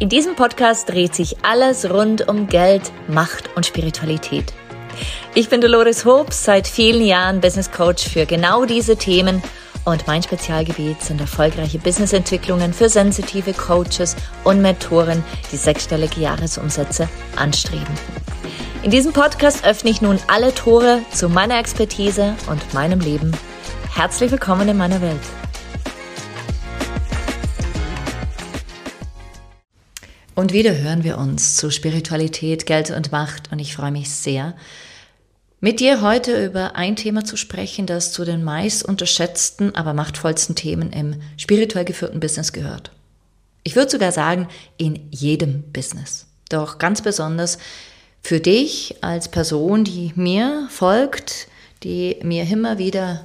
In diesem Podcast dreht sich alles rund um Geld, Macht und Spiritualität. Ich bin Dolores Hobbs, seit vielen Jahren Business Coach für genau diese Themen und mein Spezialgebiet sind erfolgreiche Businessentwicklungen für sensitive Coaches und Mentoren, die sechsstellige Jahresumsätze anstreben. In diesem Podcast öffne ich nun alle Tore zu meiner Expertise und meinem Leben. Herzlich willkommen in meiner Welt. Und wieder hören wir uns zu Spiritualität, Geld und Macht und ich freue mich sehr, mit dir heute über ein Thema zu sprechen, das zu den meist unterschätzten, aber machtvollsten Themen im spirituell geführten Business gehört. Ich würde sogar sagen, in jedem Business. Doch ganz besonders für dich als Person, die mir folgt, die mir immer wieder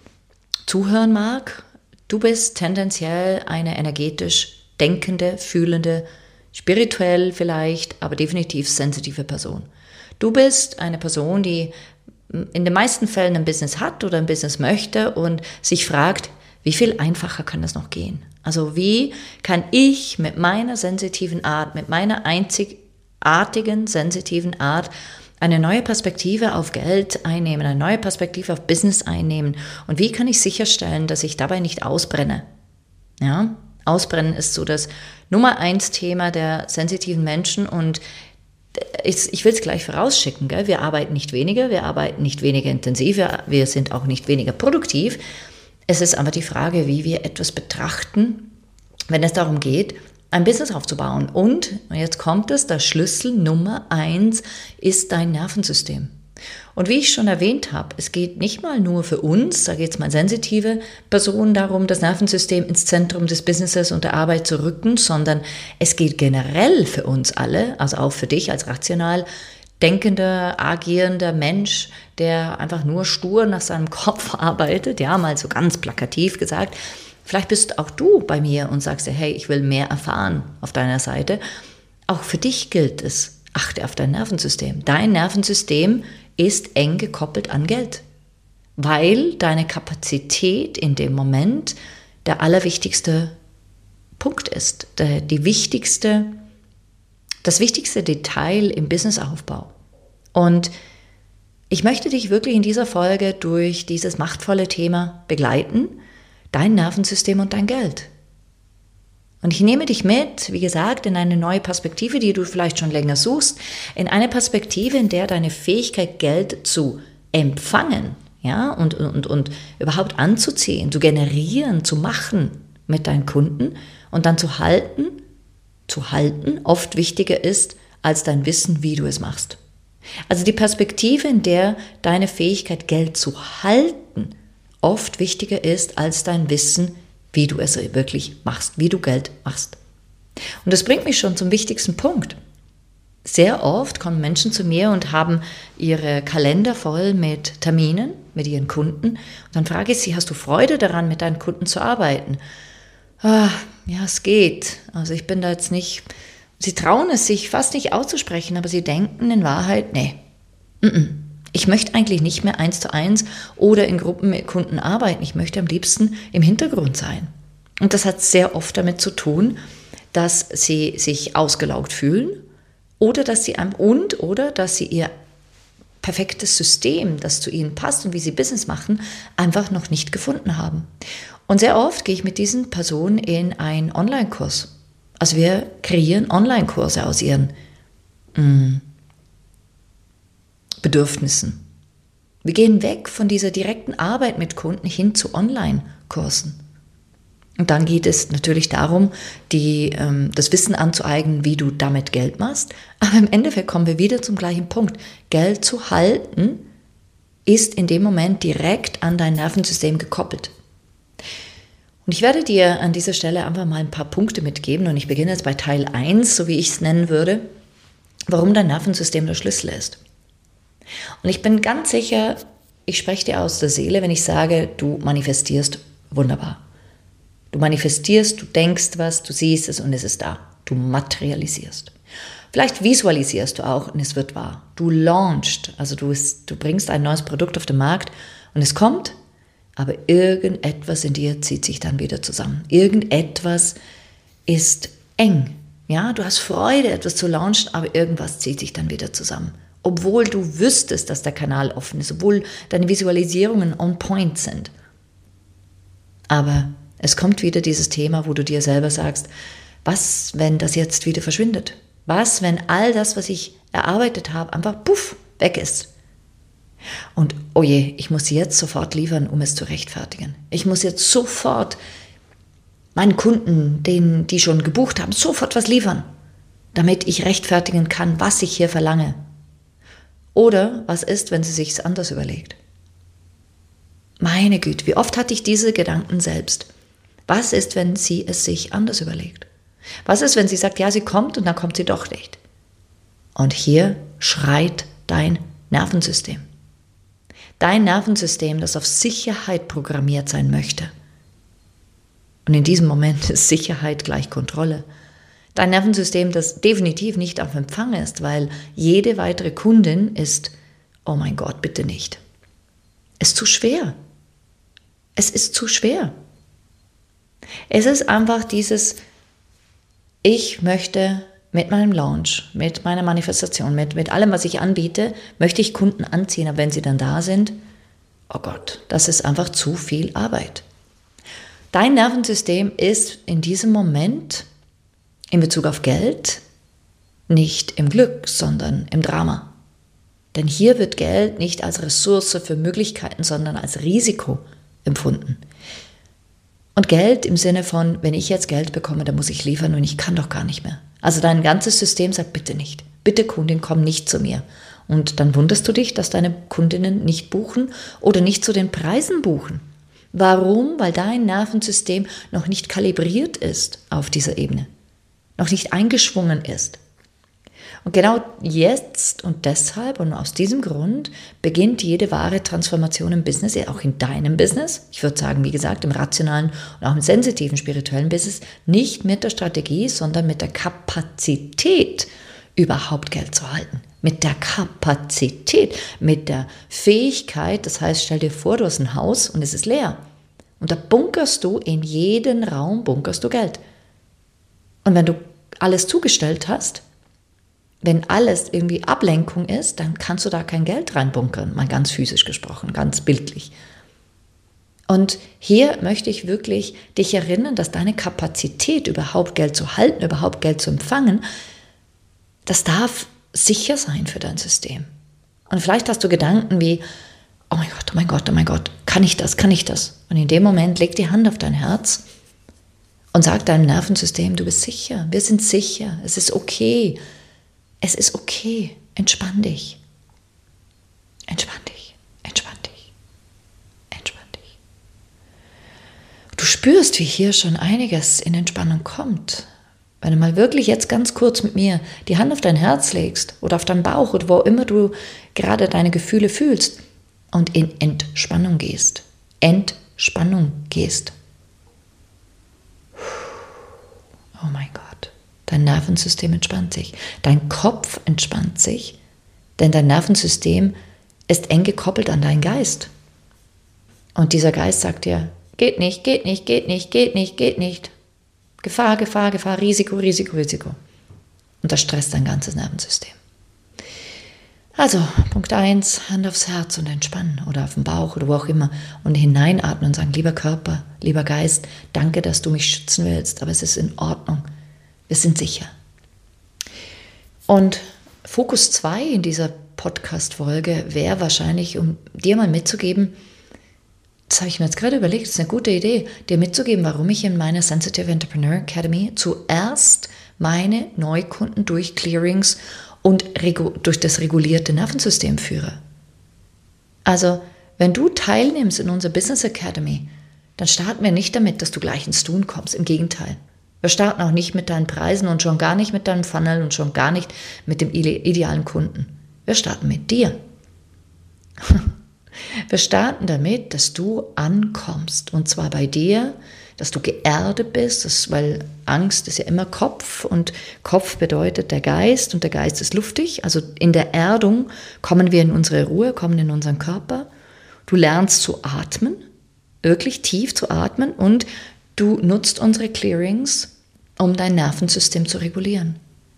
zuhören mag. Du bist tendenziell eine energetisch denkende, fühlende, spirituell vielleicht, aber definitiv sensitive Person. Du bist eine Person, die in den meisten Fällen ein Business hat oder ein Business möchte und sich fragt, wie viel einfacher kann das noch gehen? Also wie kann ich mit meiner sensitiven Art, mit meiner einzigartigen, sensitiven Art eine neue Perspektive auf Geld einnehmen, eine neue Perspektive auf Business einnehmen und wie kann ich sicherstellen, dass ich dabei nicht ausbrenne? Ja? Ausbrennen ist so das Nummer 1 Thema der sensitiven Menschen und ich will es gleich vorausschicken, gell? Wir arbeiten nicht weniger intensiv, wir sind auch nicht weniger produktiv. Es ist aber die Frage, wie wir etwas betrachten, wenn es darum geht, ein Business aufzubauen. Und jetzt kommt es, der Schlüssel Nummer 1 ist dein Nervensystem. Und wie ich schon erwähnt habe, es geht nicht mal nur für uns, da geht es mal sensitive Personen darum, das Nervensystem ins Zentrum des Businesses und der Arbeit zu rücken, sondern es geht generell für uns alle, also auch für dich als rational denkender, agierender Mensch, der einfach nur stur nach seinem Kopf arbeitet, ja, mal so ganz plakativ gesagt. Vielleicht bist auch du bei mir und sagst dir, hey, ich will mehr erfahren auf deiner Seite. Auch für dich gilt es, achte auf dein Nervensystem. Dein Nervensystem ist eng gekoppelt an Geld, weil deine Kapazität in dem Moment der allerwichtigste Punkt ist, das wichtigste Detail im Businessaufbau. Und ich möchte dich wirklich in dieser Folge durch dieses machtvolle Thema begleiten, dein Nervensystem und dein Geld. Und ich nehme dich mit, wie gesagt, in eine neue Perspektive, die du vielleicht schon länger suchst, in eine Perspektive, in der deine Fähigkeit, Geld zu empfangen, ja, und überhaupt anzuziehen, zu generieren, zu machen mit deinen Kunden und dann zu halten, oft wichtiger ist als dein Wissen, wie du es machst. Also die Perspektive, in der deine Fähigkeit, Geld zu halten, oft wichtiger ist als dein Wissen, wie du es wirklich machst, wie du Geld machst. Und das bringt mich schon zum wichtigsten Punkt. Sehr oft kommen Menschen zu mir und haben ihre Kalender voll mit Terminen, mit ihren Kunden. Und dann frage ich sie, hast du Freude daran, mit deinen Kunden zu arbeiten? Ja, es geht. Also ich bin da jetzt nicht, sie trauen es sich fast nicht auszusprechen, aber sie denken in Wahrheit, nee, ich möchte eigentlich nicht mehr 1:1 oder in Gruppen mit Kunden arbeiten. Ich möchte am liebsten im Hintergrund sein. Und das hat sehr oft damit zu tun, dass sie sich ausgelaugt fühlen oder dass sie ihr perfektes System, das zu ihnen passt und wie sie Business machen, einfach noch nicht gefunden haben. Und sehr oft gehe ich mit diesen Personen in einen Online-Kurs. Also wir kreieren Online-Kurse aus ihren Bedürfnissen. Wir gehen weg von dieser direkten Arbeit mit Kunden hin zu Online-Kursen. Und dann geht es natürlich darum, das Wissen anzueignen, wie du damit Geld machst. Aber im Endeffekt kommen wir wieder zum gleichen Punkt. Geld zu halten ist in dem Moment direkt an dein Nervensystem gekoppelt. Und ich werde dir an dieser Stelle einfach mal ein paar Punkte mitgeben und ich beginne jetzt bei Teil 1, so wie ich es nennen würde, warum dein Nervensystem der Schlüssel ist. Und ich bin ganz sicher, ich spreche dir aus der Seele, wenn ich sage, du manifestierst wunderbar. Du manifestierst, du denkst was, du siehst es und es ist da. Du materialisierst. Vielleicht visualisierst du auch und es wird wahr. Du launchst, also du bringst ein neues Produkt auf den Markt und es kommt, aber irgendetwas in dir zieht sich dann wieder zusammen. Irgendetwas ist eng. Ja, du hast Freude, etwas zu launchen, aber irgendwas zieht sich dann wieder zusammen. Obwohl du wüsstest, dass der Kanal offen ist, obwohl deine Visualisierungen on point sind. Aber es kommt wieder dieses Thema, wo du dir selber sagst, was, wenn das jetzt wieder verschwindet? Was, wenn all das, was ich erarbeitet habe, einfach puff, weg ist? Und oh je, ich muss jetzt sofort liefern, um es zu rechtfertigen. Ich muss jetzt sofort meinen Kunden, die schon gebucht haben, sofort was liefern, damit ich rechtfertigen kann, was ich hier verlange. Oder was ist, wenn sie sich's anders überlegt? Meine Güte, wie oft hatte ich diese Gedanken selbst? Was ist, wenn sie es sich anders überlegt? Was ist, wenn sie sagt, ja, sie kommt und dann kommt sie doch nicht? Und hier schreit dein Nervensystem. Dein Nervensystem, das auf Sicherheit programmiert sein möchte. Und in diesem Moment ist Sicherheit gleich Kontrolle. Dein Nervensystem, das definitiv nicht auf Empfang ist, weil jede weitere Kundin ist, oh mein Gott, bitte nicht. Es ist zu schwer. Es ist zu schwer. Es ist einfach dieses, ich möchte mit meinem Launch, mit meiner Manifestation, mit allem, was ich anbiete, möchte ich Kunden anziehen, aber wenn sie dann da sind, oh Gott, das ist einfach zu viel Arbeit. Dein Nervensystem ist in diesem Moment in Bezug auf Geld nicht im Glück, sondern im Drama. Denn hier wird Geld nicht als Ressource für Möglichkeiten, sondern als Risiko empfunden. Und Geld im Sinne von, wenn ich jetzt Geld bekomme, dann muss ich liefern und ich kann doch gar nicht mehr. Also dein ganzes System sagt, bitte nicht. Bitte Kundin, komm nicht zu mir. Und dann wunderst du dich, dass deine Kundinnen nicht buchen oder nicht zu den Preisen buchen. Warum? Weil dein Nervensystem noch nicht kalibriert ist auf dieser Ebene. Noch nicht eingeschwungen ist. Und genau jetzt und deshalb und aus diesem Grund beginnt jede wahre Transformation im Business, auch in deinem Business, ich würde sagen, wie gesagt, im rationalen und auch im sensitiven spirituellen Business, nicht mit der Strategie, sondern mit der Kapazität, überhaupt Geld zu halten. Mit der Kapazität, mit der Fähigkeit, das heißt, stell dir vor, du hast ein Haus und es ist leer. Und da bunkerst du, in jeden Raum bunkerst du Geld. Und wenn du alles zugestellt hast, wenn alles irgendwie Ablenkung ist, dann kannst du da kein Geld reinbunkern, mal ganz physisch gesprochen, ganz bildlich. Und hier möchte ich wirklich dich erinnern, dass deine Kapazität, überhaupt Geld zu halten, überhaupt Geld zu empfangen, das darf sicher sein für dein System. Und vielleicht hast du Gedanken wie, oh mein Gott, oh mein Gott, oh mein Gott, kann ich das, kann ich das? Und in dem Moment leg die Hand auf dein Herz und sag deinem Nervensystem, du bist sicher, wir sind sicher, es ist okay. Es ist okay, entspann dich. Entspann dich, entspann dich, entspann dich. Du spürst, wie hier schon einiges in Entspannung kommt. Wenn du mal wirklich jetzt ganz kurz mit mir die Hand auf dein Herz legst oder auf deinen Bauch oder wo immer du gerade deine Gefühle fühlst und in Entspannung gehst. Entspannung gehst. Oh mein Gott. Dein Nervensystem entspannt sich, dein Kopf entspannt sich, denn dein Nervensystem ist eng gekoppelt an deinen Geist. Und dieser Geist sagt dir, geht nicht, geht nicht, geht nicht, geht nicht, geht nicht. Gefahr, Gefahr, Gefahr, Risiko, Risiko, Risiko. Und das stresst dein ganzes Nervensystem. Also, Punkt 1, Hand aufs Herz und entspannen oder auf den Bauch oder wo auch immer und hineinatmen und sagen, lieber Körper, lieber Geist, danke, dass du mich schützen willst, aber es ist in Ordnung. Wir sind sicher. Und Fokus 2 in dieser Podcast-Folge wäre wahrscheinlich, um dir mal mitzugeben, das habe ich mir jetzt gerade überlegt, das ist eine gute Idee, dir mitzugeben, warum ich in meiner Sensitive Entrepreneur Academy zuerst meine Neukunden durch Clearings und durch das regulierte Nervensystem führe. Also, wenn du teilnimmst in unserer Business Academy, dann starten wir nicht damit, dass du gleich ins Tun kommst. Im Gegenteil. Wir starten auch nicht mit deinen Preisen und schon gar nicht mit deinem Funnel und schon gar nicht mit dem idealen Kunden. Wir starten mit dir. Wir starten damit, dass du ankommst und zwar bei dir, dass du geerdet bist, weil Angst ist ja immer Kopf und Kopf bedeutet der Geist und der Geist ist luftig. Also in der Erdung kommen wir in unsere Ruhe, kommen in unseren Körper. Du lernst zu atmen, wirklich tief zu atmen und du nutzt unsere Clearings um dein Nervensystem zu regulieren.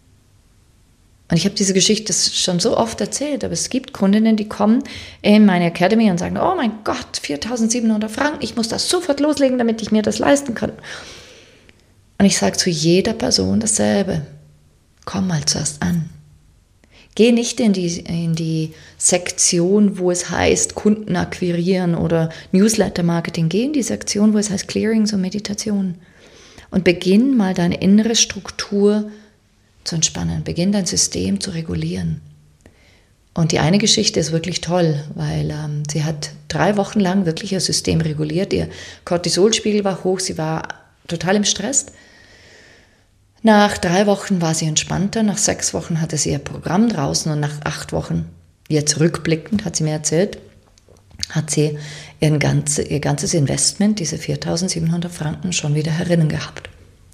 Und ich habe diese Geschichte schon so oft erzählt, aber es gibt Kundinnen, die kommen in meine Academy und sagen, oh mein Gott, 4.700 Franken, ich muss das sofort loslegen, damit ich mir das leisten kann. Und ich sage zu jeder Person dasselbe, komm mal zuerst an. Geh nicht in die Sektion, wo es heißt Kunden akquirieren oder Newsletter-Marketing. Geh in die Sektion, wo es heißt Clearings und Meditation. Und beginn mal deine innere Struktur zu entspannen. Beginn dein System zu regulieren. Und die eine Geschichte ist wirklich toll, weil sie hat 3 Wochen lang wirklich ihr System reguliert. Ihr Cortisolspiegel war hoch, sie war total im Stress. Nach 3 Wochen war sie entspannter, nach 6 Wochen hatte sie ihr Programm draußen und nach 8 Wochen, jetzt rückblickend, hat sie mir erzählt, hat sie ihr ganzes Investment, diese 4.700 Franken, schon wieder herinnen gehabt.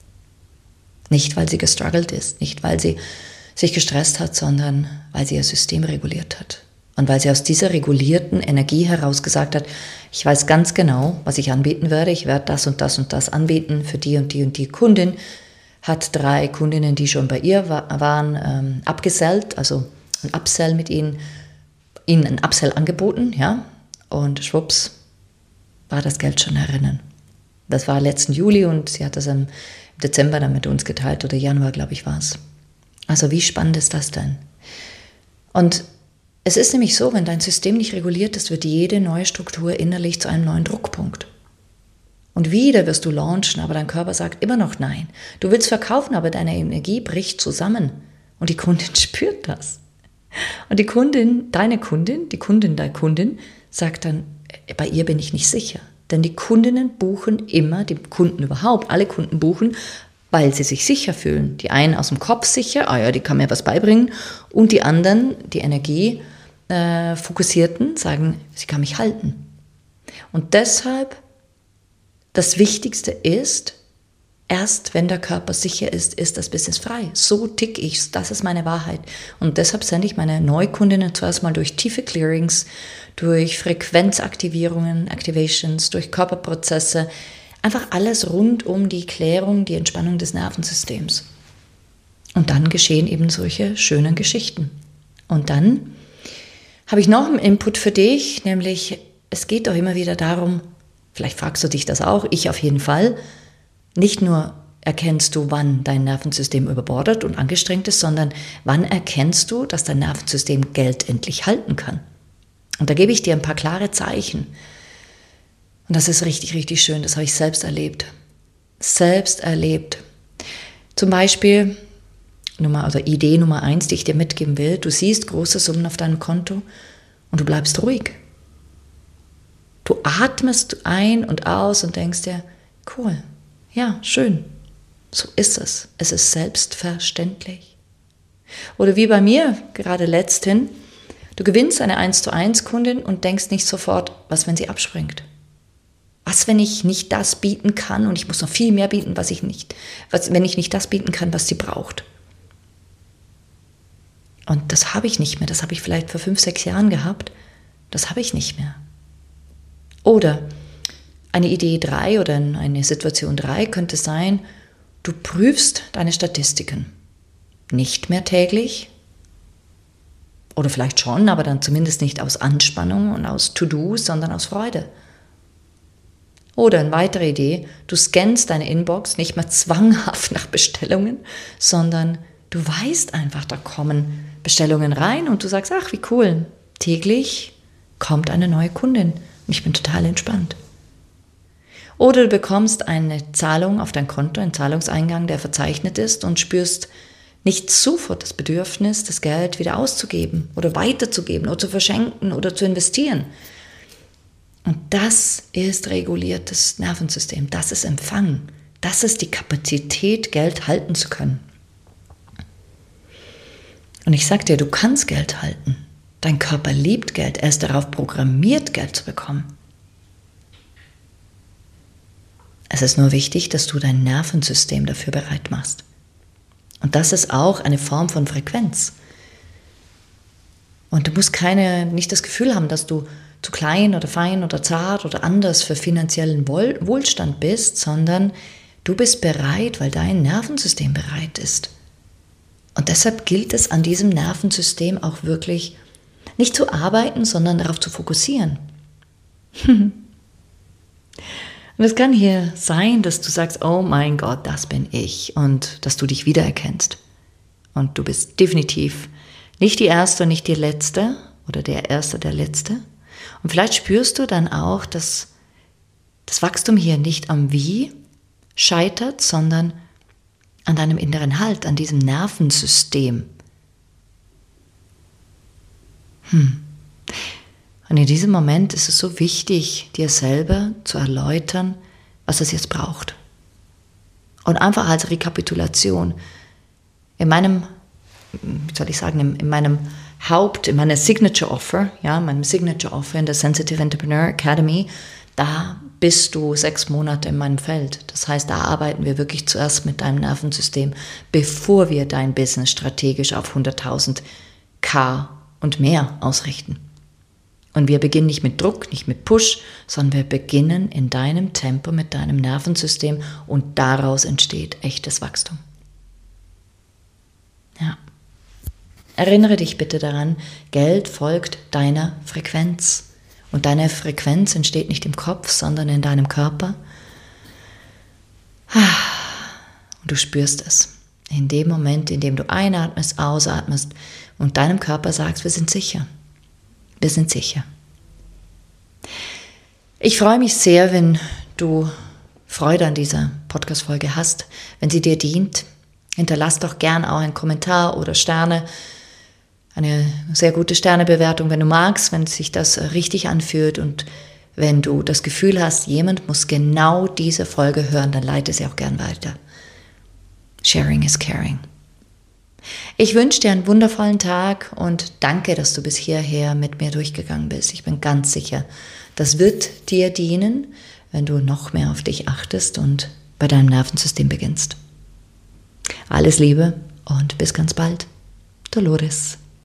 Nicht, weil sie gestruggelt ist, nicht, weil sie sich gestresst hat, sondern weil sie ihr System reguliert hat. Und weil sie aus dieser regulierten Energie heraus gesagt hat, ich weiß ganz genau, was ich anbieten werde, ich werde das und das und das anbieten für die und die und die Kundin, hat 3 Kundinnen, die schon bei ihr waren, abgesellt, also ein Upsell mit ihnen ein Upsell angeboten, ja, und schwupps, war das Geld schon herinnen. Das war letzten Juli und sie hat das im Dezember dann mit uns geteilt oder Januar, glaube ich, war es. Also wie spannend ist das denn? Und es ist nämlich so, wenn dein System nicht reguliert ist, wird jede neue Struktur innerlich zu einem neuen Druckpunkt. Und wieder wirst du launchen, aber dein Körper sagt immer noch nein. Du willst verkaufen, aber deine Energie bricht zusammen. Und die Kundin spürt das. Und die Kundin der Kundin, sagt dann, bei ihr bin ich nicht sicher. Denn die Kundinnen buchen immer, die Kunden überhaupt, alle Kunden buchen, weil sie sich sicher fühlen. Die einen aus dem Kopf sicher, ah ja, die kann mir was beibringen. Und die anderen, die Energiefokussierten, sagen, sie kann mich halten. Und deshalb, das Wichtigste ist, erst wenn der Körper sicher ist das Business frei. So tick ich, das ist meine Wahrheit. Und deshalb sende ich meine Neukundinnen zuerst mal durch tiefe Clearings, durch Frequenzaktivierungen, Activations, durch Körperprozesse, einfach alles rund um die Klärung, die Entspannung des Nervensystems. Und dann geschehen eben solche schönen Geschichten. Und dann habe ich noch einen Input für dich, nämlich es geht doch immer wieder darum, vielleicht fragst du dich das auch, ich auf jeden Fall, nicht nur erkennst du, wann dein Nervensystem überbordet und angestrengt ist, sondern wann erkennst du, dass dein Nervensystem Geld endlich halten kann. Und da gebe ich dir ein paar klare Zeichen. Und das ist richtig, richtig schön, das habe ich selbst erlebt. Zum Beispiel, Idee Nummer 1, die ich dir mitgeben will, du siehst große Summen auf deinem Konto und du bleibst ruhig. Du atmest ein und aus und denkst dir, cool, ja, schön, so ist es. Es ist selbstverständlich. Oder wie bei mir gerade letzthin, du gewinnst eine 1:1 Kundin und denkst nicht sofort, was, wenn sie abspringt? Was, wenn ich nicht das bieten kann und ich muss noch viel mehr bieten, wenn ich nicht das bieten kann, was sie braucht? Und das habe ich nicht mehr. Das habe ich vielleicht vor 5, 6 Jahren gehabt. Das habe ich nicht mehr. Oder eine Idee 3 oder eine Situation 3 könnte sein, du prüfst deine Statistiken. Nicht mehr täglich. Oder vielleicht schon, aber dann zumindest nicht aus Anspannung und aus To-Dos, sondern aus Freude. Oder eine weitere Idee, du scannst deine Inbox nicht mehr zwanghaft nach Bestellungen, sondern du weißt einfach, da kommen Bestellungen rein und du sagst, ach wie cool, täglich kommt eine neue Kundin und ich bin total entspannt. Oder du bekommst eine Zahlung auf dein Konto, einen Zahlungseingang, der verzeichnet ist und spürst nicht sofort das Bedürfnis, das Geld wieder auszugeben oder weiterzugeben oder zu verschenken oder zu investieren. Und das ist reguliertes Nervensystem, das ist Empfang, das ist die Kapazität, Geld halten zu können. Und ich sage dir, du kannst Geld halten. Dein Körper liebt Geld, er ist darauf programmiert, Geld zu bekommen. Es ist nur wichtig, dass du dein Nervensystem dafür bereit machst. Und das ist auch eine Form von Frequenz. Und du musst nicht das Gefühl haben, dass du zu klein oder fein oder zart oder anders für finanziellen Wohlstand bist, sondern Du bist bereit, weil dein Nervensystem bereit ist. Und deshalb gilt es, an diesem Nervensystem auch wirklich nicht zu arbeiten, sondern darauf zu fokussieren. Und es kann hier sein, dass du sagst, oh mein Gott, das bin ich, und dass du dich wiedererkennst. Und du bist definitiv nicht die Erste und nicht die Letzte oder der Erste, der Letzte. Und vielleicht spürst du dann auch, dass das Wachstum hier nicht am Wie scheitert, sondern an deinem inneren Halt, an diesem Nervensystem. Und in diesem Moment ist es so wichtig, dir selber zu erläutern, was es jetzt braucht. Und einfach als Rekapitulation, in meinem Signature Offer, meinem Signature Offer in der Sensitive Entrepreneur Academy, da bist du 6 Monate in meinem Feld. Das heißt, da arbeiten wir wirklich zuerst mit deinem Nervensystem, bevor wir dein Business strategisch auf 100.000 K und mehr ausrichten. Und wir beginnen nicht mit Druck, nicht mit Push, sondern wir beginnen in deinem Tempo mit deinem Nervensystem und daraus entsteht echtes Wachstum. Ja. Erinnere dich bitte daran, Geld folgt deiner Frequenz. Und deine Frequenz entsteht nicht im Kopf, sondern in deinem Körper. Und du spürst es. In dem Moment, in dem du einatmest, ausatmest und deinem Körper sagst, wir sind sicher. Wir sind sicher. Ich freue mich sehr, wenn du Freude an dieser Podcast-Folge hast, wenn sie dir dient. Hinterlass doch gern auch einen Kommentar oder Sterne. Eine sehr gute Sternebewertung, wenn du magst, wenn sich das richtig anfühlt und wenn du das Gefühl hast, jemand muss genau diese Folge hören, dann leite sie auch gern weiter. Sharing is caring. Ich wünsche dir einen wundervollen Tag und danke, dass du bis hierher mit mir durchgegangen bist. Ich bin ganz sicher, das wird dir dienen, wenn du noch mehr auf dich achtest und bei deinem Nervensystem beginnst. Alles Liebe und bis ganz bald. Dolores.